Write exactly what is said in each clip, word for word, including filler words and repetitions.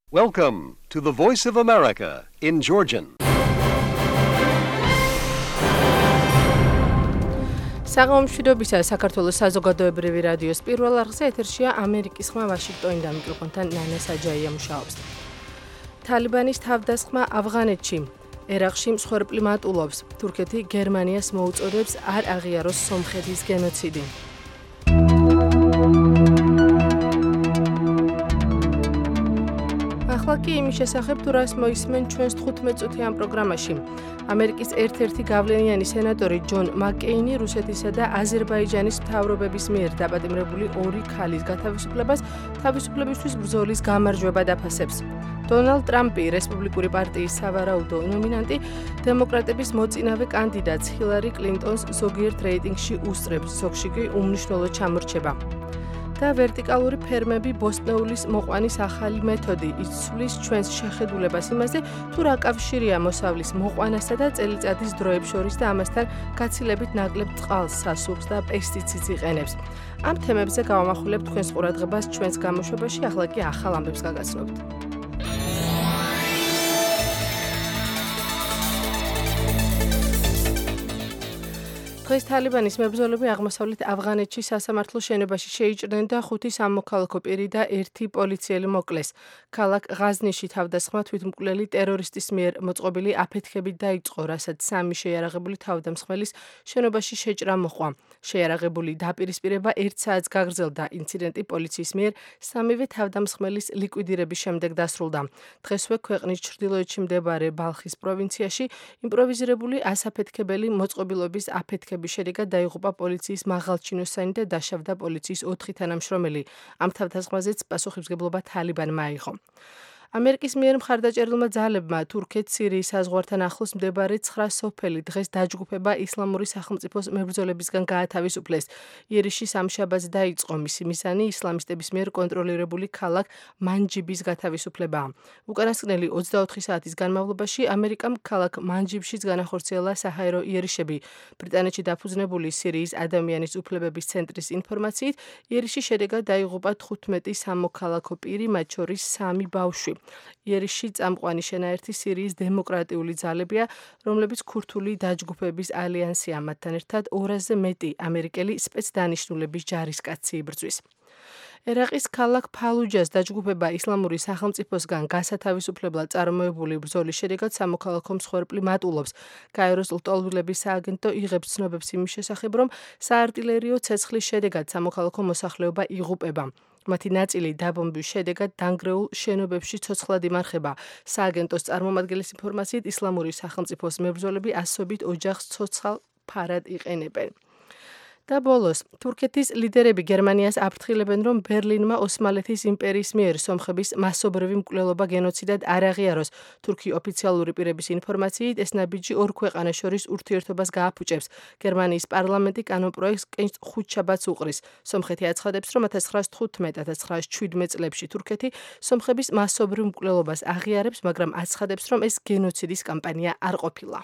Welcome to the Voice of America in Georgian. საღამომშვიდობისა საქართველოს საზოგადოებრივი რადიოს პირველ არხზე ეთერშია ამერიკის ხმა ვაშინგტონიდან მიკროფონთან ნანა საჯაია მუშაობს. თალიბანის თავდასხმა ავღანეთში, ერაყში მსხვერპლი მატულობს, თურქეთი გერმანიას მოუწოდებს არ აღიაროს სომხეთის გენოციდი. ახლა კი იმის შესახებ თუ რას მოისმენ ჩვენს თხუთმეტ წუთიან პროგრამაში. ამერიკის ერთ-ერთი გავლენიანი სენატორი ჯონ მაკკეინი რუსეთისა და აზერბაიჯანის მთავრობების მიერ დაპატიმრებული ორი ქალის გათავისუფლებას თავისუფლებისთვის ბრძოლის გამარჯვებად აფასებს. დონალდ ტრამპი, რესპუბლიკური პარტიის სავარაუდო ნომინანტი, დემოკრატების მოწინავე კანდიდატს ჰილარი კლინტონს ზოგიერთ რეიტინგში უსწრებს, ზოგში კი უმნიშვნელოდ ჩამორჩება. და ვერტიკალური ფერმები ბოსტნეულის მოყვანის ახალი მეთოდი იცვლის ჩვენს შეხედულებას იმაზე, თუ რა კავშირია მოსავლის მოყვანასა და წელიწადის დროებს შორის და ამასთან გაცილებით ნაკლებ წყალს, სასუხს და პესტიციდს იყენებს. ამ თემებზე გავამახვილებთ თქვენს ყურადღებას ჩვენს გამოშვებაში, ახლა კი ახალ ამბებს გაგაცნობთ. დღეს თალიბანის მებრძოლები აღმოსავლეთ ავღანეთში სასამართლო შენობაში შეიჭრნენ და ხუთი სამოქალაქო პირი და ერთი პოლიციელი მოკლეს. ქალაქ ღაზნიში თავდასხმა თვითმკვლელი ტერორისტის მიერ მოწყობილი აფეთქებით დაიწყო, რასაც სამი შეიარაღებული თავდამსხმელის შენობაში შეჭრა მოჰყვა. შეიარაღებული დაპირისპირება ერთ საათს გაგრძელდა. ინციდენტი პოლიციის მიერ სამივე თავდამსხმელის ლიკვიდირების შემდეგ დასრულდა. დღესვე ქვეყნის ჩრდილოეთში მდებარე ბალხის პროვინციაში იმპროვიზირებული ასაფეთქებელი მოწყობილობის აფეთქებით შედეგად დაიღუპა პოლიციის მაღალჩინოსანი და დაშავდა პოლიციის ოთხი თანამშრომელი. ამ თავდასხმაზეც პასუხისმგებლობა თალიბანმა აიღო. ამერიკის მიერ მხარდაჭერილმა ძალებმა თურქეთს სირიის საზღვართან ახლოს მდებარე ცხრა სოფელი დღეს დაჯგუფება ისლამური სახელმწიფოს მებრძოლებისგან გაათავისუფლეს. იერიშში სამშაბათს დაიწყო მისი მიზანი ისლამისტების მიერ კონტროლირებული ქალაქ მანჯიბის გათავისუფლებაა. უკანასკნელი ოცდაოთხი საათის განმავლობაში ამერიკამ ქალაქ მანჯიბშიც განახორციელა საჰაერო იერიშები. ბრიტანეთში დაფუძნებული სირიის ადამიანის უფლებების ცენტრის ინფორმაციით, იერიშში შედეგად დაიღუპა თხუთმეტი სამოქალაქო პირი, მათ შორის სამი ბავშვი. იერიშში წამყვანი შენაერთი სირიის დემოკრატიული ძალებია, რომლებიც ქურთული დაჯგუფების ალიანსია, მათთან ერთად ორასზე მეტი ამერიკელი სპეცდანიშნულების ჯარისკაცი იბრძვის. ერაყის ქალაქ ფალუჯას დაჯგუფება ისლამური სახელმწიფოსგან გასათავისუფლებლად წარმოებული ბრძოლის შედეგად სამოქალაქო მსხვერპლი მატულობს. გაეროს ლტოლვილების სააგენტო იღებს ცნობებს იმის შესახებ, რომ საარტილერიო ცეცხლის შედეგად სამოქალაქო მოსახლეობა იღუპება. მათი ნაწილი დაბომბვის შედეგად დანგრეულ შენობებში ცოცხლად იმარხება. სააგენტოს წარმომადგენლის ინფორმაციით, ისლამური სახელმწიფოს მებრძოლები ასობით ოჯახს ცოცხალ ფარად იყენებენ. და ბოლოს, თურქეთის ლიდერები გერმანიას აფრთხილებენ, რომ ბერლინმა ოსმალეთის იმპერიის მიერ სომხების მასობრივი მკვლელობა გენოციდად არ აღიაროს. თურქი ოფიციალური პირების ინფორმაციით, ეს ნაბიჯი ორ ქვეყანას შორის ურთიერთობას გააფუჭებს. გერმანიის პარლამენტი კანონპროექტს ხუთშაბათს უყრის. სომხეთი აცხადებს, რომ ათას ცხრაას თხუთმეტ - ათას ცხრაას შვიდმეტ წლებში თურქეთი სომხების მასობრივ მკვლელობას აღიარებს, მაგრამ აცხადებს, რომ ეს გენოციდის კამპანია არ ყოფილა.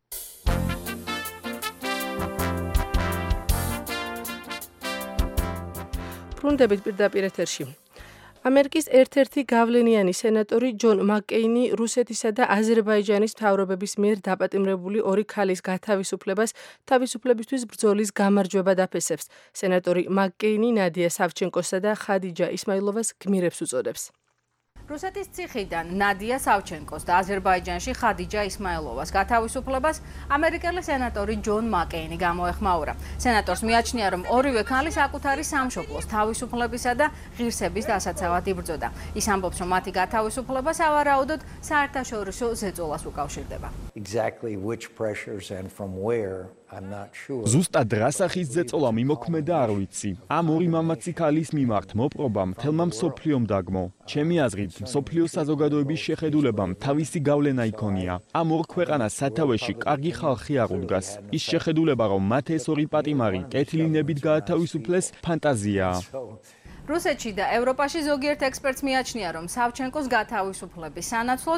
ბრუნდებით პირდაპირ ეთერში. ამერიკის ერთ-ერთი გავლენიანი სენატორი ჯონ მაკკეინი რუსეთისა და აზერბაიჯანის მთავრობების მიერ დაპატიმრებული ორი ქალის გათავისუფლებას თავისუფლებისთვის ბრძოლის გამარჯვებად აფასებს. სენატორი მაკკეინი ნადია სავჩენკოსა და ხადიჯა ისმაილოვას გმირებს უწოდებს. რუსეთის ციხიდან ნადია სავჩენკოს და აზერბაიჯანში ხადიჯა ისმაილოვას გათავისუფლებას ამერიკელი სენატორი ჯონ მაკკეინი გამოეხმაურა. სენატორს მიაჩნია, რომ ორივე ქალი საკუთარი სამშობლოს თავისუფლებისა და ღირსების დასაცავად იბრძოდა. ის ამბობს, რომ მათი გათავისუფლება სავარაუდოდ საერთაშორისო ზეწოლას უკავშირდება. Exactly which pressures and from where I'm not sure. ზუსტად რა სახის ზეწოლა მიმოქმედა არ ვიცი. ამ ორი მამაცი ქალის მიმართ მოპყრობამ თელმა მსოფლიომ დაგმო. ჩემი აზრით, მსოფლიო საზოგადოების შეხედულებამ თავისი გავლენა იქონია. ამ ორ ქვეყანას სათავეში კარგი ხალხი არ უდგას. ის შეხედულება, რომ მათ ეს ორი პატიმარი კეთილინებით გაათავისუფლეს, ფანტაზიაა. რუსეთში და ევროპაში ზოგიერთ ექსპერტს მიაჩნია, რომ სავჩენკოს გათავისუფლების სანაცვლოდ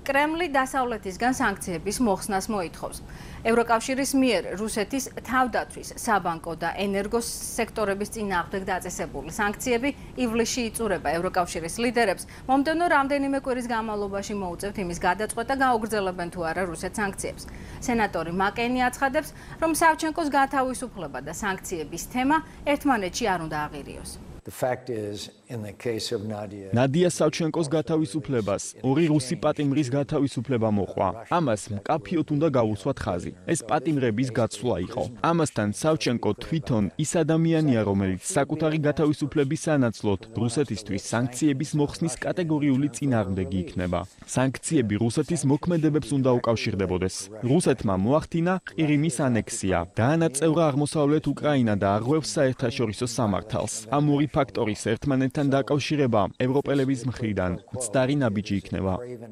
კრემლი დასავლეთისგან სანქციების მოხსნას მოითხოვს. ევროკავშირის მიერ რუსეთის თავდაცვის, საბანკო და ენერგოს სექტორების წინააღმდეგ დაწესებული სანქციები ივლისში იწურება. ევროკავშირის ლიდერებს მომდევნო რამდენიმე კვირის განმავლობაში მოუწევთ იმის გადაწყვეტა, გაუგრძელებენ თუ არა რუსეთს სანქციებს. სენატორი მაკეინი აცხადებს, რომ სავჩენკოს გათავისუფლება და სანქციების თემა ერთმანეთში არ უნდა აღირიოს. The fact is, in the case of Nadia, ნადია სავჩენკოს გათავისუფლებას ორი რუსი პატიმრის გათავისუფლება მოყვა. ამას მკაფიოდ უნდა გავუსვათ ხაზი. ეს პატიმრების გაცვლა იყო. ამასთან სავჩენკო თვითონ ის ადამიანია, რომელიც საკუთარი გათავისუფლების სანაცვლოდ რუსეთისთვის სანქციების მოხსნის კატეგორიული წინააღმდეგი იქნება. სანქციები რუსეთის მოქმედებებს უნდა უკავშირდებოდეს. რუსეთმა მოახდინა ყირიმის ანექსია, დაანაწევრა აღმოსავლეთ უკრაინა და არღვევს საერთაშორისო სამართალს. ამ ორი ფაქტორის ერთმანეთთან დაკავშირება ევროპელების მხრიდან მცდარი ნაბიჯი იქნება.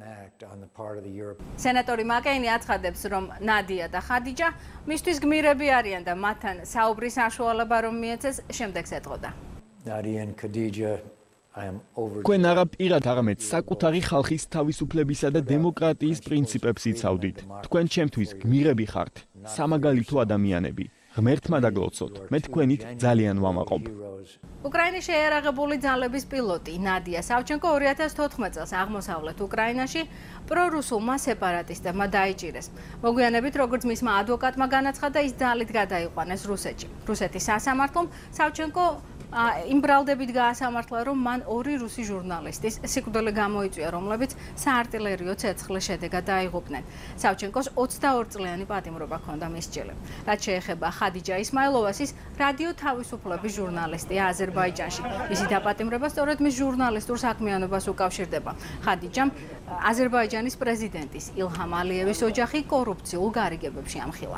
სენატორი მაკეინი აცხადებს, რომ ნადია და ხადიჯა მისთვის გმირები არიან და მათთან საუბრის საშუალება რომ მიეცეს შემდეგს ეტყოდა. Nadia and Khadija, I am over. თქვენ არა პირად, არამედ საკუთარი ხალხის თავისუფლებისა და დემოკრატიის პრინციპებს იცავდით. თქვენ ჩემთვის გმირები ხართ, სამაგალითო ადამიანები. ღმერთმა დაგლოცოთ. მე თქვენით ძალიან ვამაყობ. უკრაინის შეიარაღებული ძალების პილოტი ნადია სავჩენკო ორი ათას თოთხმეტ წელს აღმოსავლეთ უკრაინაში პრორუსულმა სეპარატისტებმა დაიჭირეს. მოგვიანებით, როგორც მისმა ადვოკატმა განაცხადა, ის ძალით გადაიყვანეს რუსეთში. რუსეთის სასამართლომ სავჩენკო იმ ბრალდებით გაასამართლა, რომ მან ორი რუსი ჟურნალისტის სიკვდილი გამოიწვია, რომლებიც საარტილერიო ცეცხლის შედეგად დაიღუპნენ. სავჩენკოს ოცდაორი წლიანი პატიმრობა ჰქონდა მისჯილი. რაც შეეხება ხადიჯა ისმაილოვას, ის რადიო თავისუფლების ჟურნალისტია აზერბაიჯანში. მისი დაპატიმრება სწორედ მის ჟურნალისტურ საქმიანობას უკავშირდება. ხადიჯამ აზერბაიჯანის პრეზიდენტის ილჰამ ალიევის ოჯახი კორუფციულ გარიგებებში ამხილა.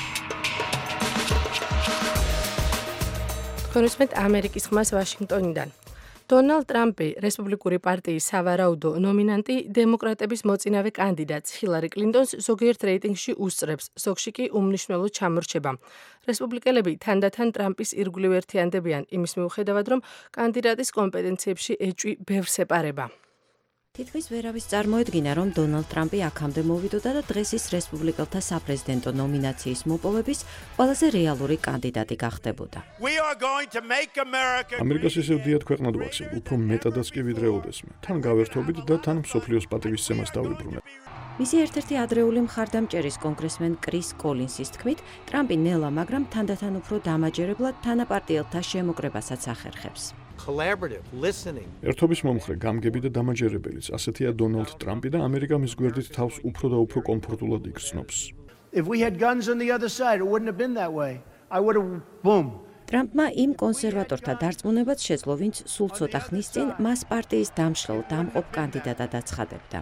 კონსმეთ ამერიკის ხმას ვაშინგტონიდან. დონალდ ტრამპი, რესპუბლიკური პარტიის სავარაუდო ნომინანტი, დემოკრატების მოწინავე კანდიდატს ჰილარი კლინტონს ზოგიერთ რეიტინგში უსწრებს, ზოგში კი უმნიშვნელოდ ჩამორჩება. რესპუბლიკელები თანდათან ტრამპის ირგვლივ ერთიანდებიან იმის მიუხედავად, რომ კანდიდატის კომპეტენციებში ეჭვი ბევრს ეპარება. თითქმის ვერავის წარმოედგინა, რომ დონალდ ტრამპი აქამდე მოვიდოდა და დღეს ის რესპუბლიკელთა საპრეზიდენტო ნომინაციის მოპოვების ყველაზე რეალური კანდიდატი გახდებოდა. ამერიკას ისევ დიად ქვეყნად ვახსენ, უფრო მეტადაც კი ვიდრე ოდესმე. თან გავერთობით და თან მსოფლიოს პატივისცემას დავიბრუნებ. მისი ერთ-ერთი ადრეული მხარდამჭერის კონგრესმენ კრის კოლინსის თქმით, ტრამპი ნელა, მაგრამ თანდათან უფრო დამაჯერებლად თანაპარტიელთა შემოკრებასაც ახერხებს. ერთობის მომხრე, გამგები და დამაჯერებელიც, ასეთია დონალდ ტრამპი და ამერიკა მის გვერდით თავს უფრო და უფრო კომფორტულად იგრძნობს. ტრამპმა იმ კონსერვატორთა დარწმუნებაც შეძლო, ვინც სულ ცოტა ხნის წინ მას პარტიის დამშლელ დამყოფ კანდიდატად აცხადებდა.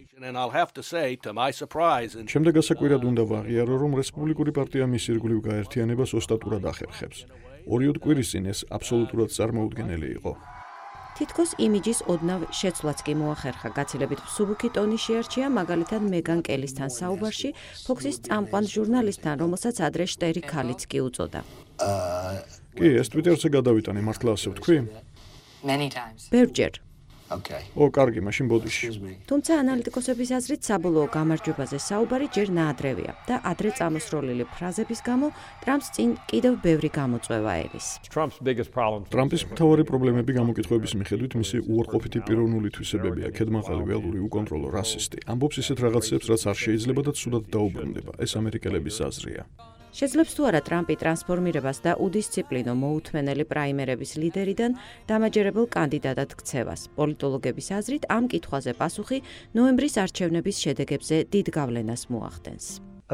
შემდეგ ასაკვირად უნდა ვაღიარო, რომ რესპუბლიკური პარტია მის ირგვლივ გაერთიანებას ოსტატურად ახერხებს. ორიოდ კვირის წინ ეს აბსოლუტურად წარმოუდგენელი იყო. თითქოს იმიჯის ოდნავ შეცვლაც კი მოახერხა. გაცილებით მსუბუქი ტონი შეარჩია მაგალითად მეგან კელისთან საუბარში, ფოქსის წამყვან ჟურნალისტთან, რომელსაც ადრე შტერი ქალიც კი უწოდა. კი, ეს ტვიტერზე გადავიტანე, მართლა ასე ვთქვი? ბევრჯერ. ო, კარგი, მაშინ ბოდიში. თუმცა ანალიტიკოსების აზრით საბოლოო გამარჯვებაზე საუბარი ჯერ ნაადრევია და ადრე წამოსროლილი ფრაზების გამო ტრამპს წინ კიდევ ბევრი გამოწვევა ერის. ტრამპის მთავარი პრობლემები გამოკითხვების მიხედვით მისი უარყოფითი პიროვნული თვისებებია, ქედმაღალი, ველური, უკონტროლო, რასისტი. ამბობს ისეთ რაღაცებს, რაც არ შეიძლება და ცუდად დაუბრუნდება. ეს ამერიკელების აზრია. შეძლებს თუ არა ტრამპი ტრანსფორმირებას და უდისციპლინო მოუთმენელი პრაიმერების ლიდერიდან დამაჯერებელ კანდიდატად ქცევას. პოლიტოლოგების აზრით ამ კითხვაზე პასუხი ნოემბრის არჩევნების შედეგებზე დიდ გავლენას მოახდენს.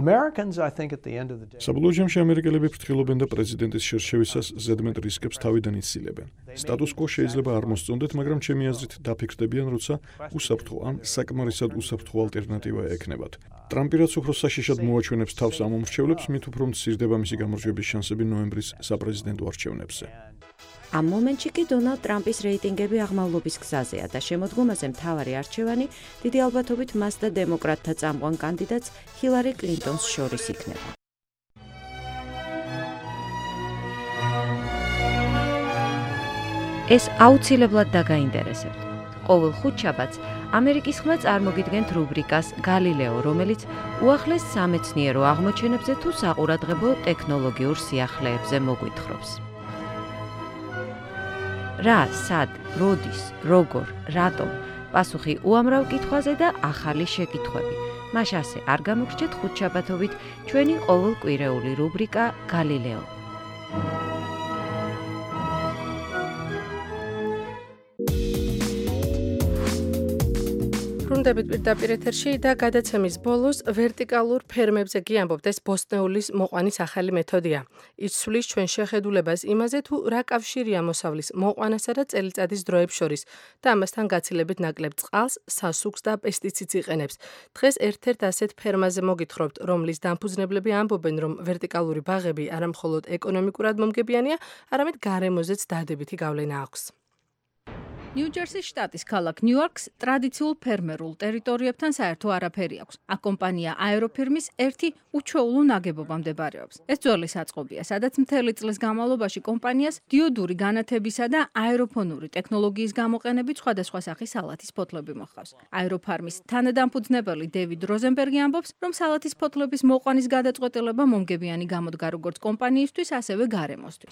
საბოლოო ჯამში ამერიკელები ფრთხილობენ და პრეზიდენტის შერჩევისას ზედმეტ რისკებს თავიდან იცილებენ. სტატუს კო შეიძლება არ მოსწონდეთ, მაგრამ ჩემი აზრით დაფიქრდებიან, როცა უსაფრთხო ან საკმარისად უსაფრთხო ალტერნატივა ექნებათ. ტრამპი რაც უფრო საშიშად მოაჩვენებს თავს ამ მომრჩევლებს, მით უფრო მცირდება მისი გამარჯვების შანსები ნოემბრის საპრეზიდენტო არჩევნებზე. ამ მომენტში კი დონალდ ტრამპის რეიტინგები აღმავლობის გზაზეა და შემოდგომაზე მთავარი არჩევანი დიდი ალბათობით მას და დემოკრატთა წამყვან კანდიდატს ჰილარი კლინტონს შორის იქნება. ეს აუცილებლად დაგაინტერესებთ. ყოველ ხუთშაბათს ამერიკის ხმა წარმოგიდგენთ რუბრიკას გალილეო, რომელიც უახლეს სამეცნიერო აღმოჩენებზე თუ საყურადღებო ტექნოლოგიურ სიახლეებზე მოგვითხრობს. რა, სად, როდის, როგორ, რატომ? პასუხი უამრავ კითხვაზე და ახალი შეკითხვები. მას ასე არ გამოგრჩეთ ხუთშაბათობით ჩვენი ყოველკვირეული რუბრიკა გალილეო. ბრუნდებით პირდაპირ ეთერში და გადაცემის ბოლოს ვერტიკალურ ფერმებზე კი ამბობთ, ეს ბოსტნეულის მოყვანის ახალი მეთოდია. იცვლის ჩვენ შეხედულებას იმაზე, თუ რა კავშირია მოსავლის მოყვანასა და წელიწადის დროებს შორის და ამასთან გაცილებით ნაკლებ წყალს, სასუქს და პესტიციდს იყენებს. დღეს ერთ-ერთ ასეთ ფერმაზე მოგითხრობთ, რომლის დამფუძნებლები ამბობენ, რომ ვერტიკალური ბაღები არა მხოლოდ ეკონომიკურად მომგებიანია, არამედ გარემოზეც დადებითი გავლენა აქვს. ნიუ-ჯერსის შტატის ქალაქ ნიუ-იორკს ტრადიციულ ფერმერულ ტერიტორიებთან საერთო არაფერი აქვს. აქ კომპანია აეროფირმის ერთი უჩვეულო ნაგებობა მდებარეობს. ეს ძველი საწყობია, სადაც მთელი წლის განმავლობაში კომპანიას დიოდური განათებისა და აეროფონური ტექნოლოგიის გამოყენებით სხვადასხვა სახის სალათის ფოთლები მოჰყავს. აეროფარმის თანადამფუძნებელი დევიდ როზენბერგი ამბობს, რომ სალათის ფოთლების მოყვანის გადაწყვეტილება მომგებიანი გამოდგა როგორც კომპანიისთვის, ასევე გარემოსთვის.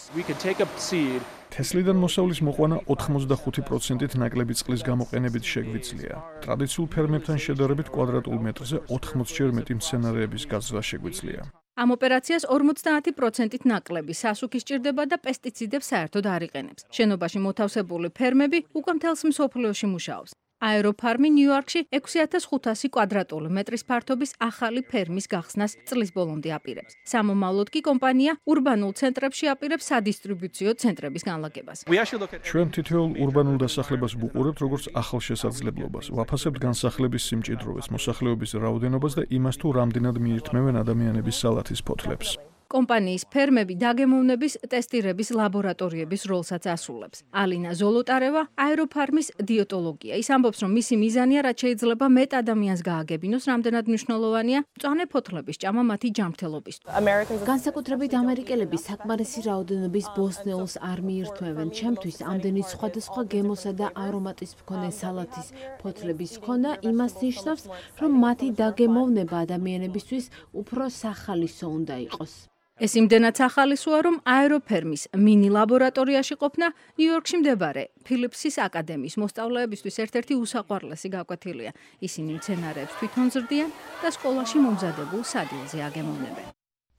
თესლიდან მოსავლის მოყვანა ოთხმოცდახუთი პროცენტით ნაკლები წყლის გამოყენებით შეგვიძლია. ტრადიციულ ფერმებთან შედარებით კვადრატულ მეტრზე ოთხმოცჯერ მეტი მცენარეების გაზრდა შეგვიძლია. ამ ოპერაციას ორმოცდაათი პროცენტით ნაკლები სასუქი სჭირდება და პესტიციდებს საერთოდ არ იყენებს. შენობაში მოთავსებული ფერმები უკვე მთელს მსოფლიოში მუშაობს. აეროფარმი ნიუ-იორკში ექვსი ათას ხუთასი კვადრატული მეტრის ფართობის ახალი ფერმის გახსნას წლის ბოლომდე აპირებს. სამომავლოდ კი კომპანია ურბანულ ცენტრებში აპირებს სადისტრიბუციო ცენტრების განლაგებას. ჩვენ თითოეულ ურბანულ დასახლებას ვუყურებთ როგორც ახალ შესაძლებლობას. ვაფასებთ განსახლების სიმჭიდროვეს, მოსახლეობის რაოდენობას და იმას, თუ რამდენად მიირთმევენ ადამიანების სალათის ფოთლებს. კომპანიის ფერმები დაგემოვნების ტესტირების ლაბორატორიების როლსაც ასრულებს. ალინა ზოლოტარევა აეროფარმის დიეტოლოგია. ის ამბობს, რომ მისი მიზანია, რაც შეიძლება მეტ ადამიანს გააგებინოს, რამდენად მნიშვნელოვანია მწვანე ფოთლების ჭამა მათი ჯანმრთელობისთვის. განსაკუთრებით ამერიკელები საკმარისი რაოდენობის ბოსტნეულს არ მიირთმევენ. ჩემთვის ამდენი სხვადასხვა გემოსა და არომატის მქონე სალათის ფოთლების ქონა იმას ნიშნავს, რომ მათი დაგემოვნება ადამიანებისთვის უფრო სახალისო უნდა იყოს. ეს იმდენად ახალისოა, რომ აეროფერმის მინი ლაბორატორიაში ყოფნა ნიუ-იორკში მდებარე ფილიპსის აკადემიის მოსწავლეებისთვის ერთ-ერთი უსაყვარლესი გაკვეთილია. ისინი მცენარეებს თვითონ ზრდიან და სკოლაში მომზადებულ სადილზე აგემოვნებენ.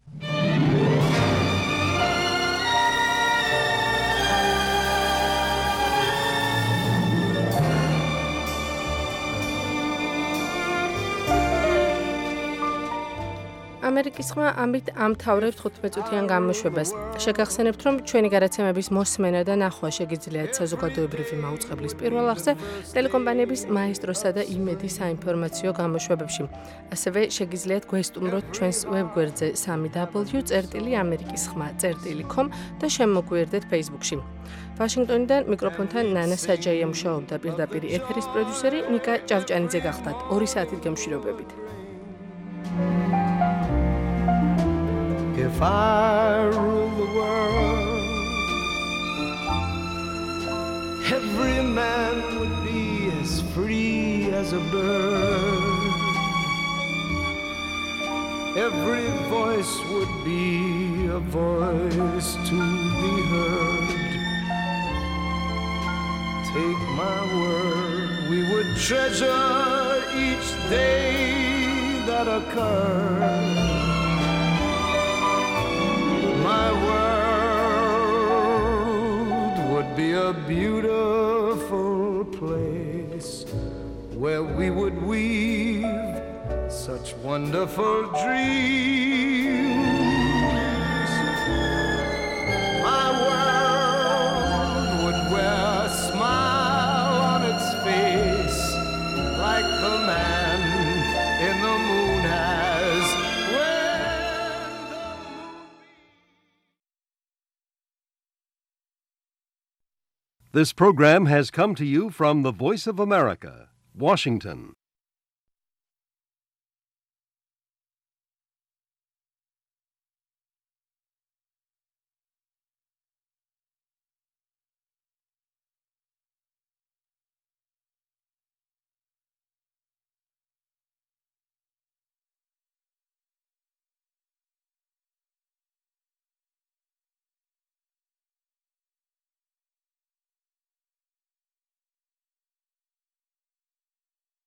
ამერიკის ხმა ამით ამთავრებს თხუთმეტწუთიან გამოშვებას. შეგახსენებთ, რომ ჩვენი გადაცემების მოსმენა და ნახვა შეგიძლიათ საზოგადოებრივი მაუწყებლის პირველ არხზე, ტელეკომპანიების მაესტროსა და იმედის საინფორმაციო გამოშვებებში. ასევე შეგიძლიათ გვესტუმროთ ჩვენს ვებგვერდზე სამი დაბლიუ წერტილი ამერიკის ხმა წერტილი com და შემოგვიერთდეთ Facebook-ში. ვაშინგტონიდან მიკროფონთან ნანა საჯაია მუშაობდა, პირდაპირ ეთერის პროდიუსერი ნიკა ჭავჭანიძე გახდათ. ორი საათით გემშვიდობებით. If I rule the world, every man would be as free as a bird. Every voice would be a voice to be heard. Take my word, we would treasure each day that occurs. My world would be a beautiful place where we would weave such wonderful dreams. My world would wear a smile on its face like the man in the moon has. This program has come to you from the Voice of America, Washington.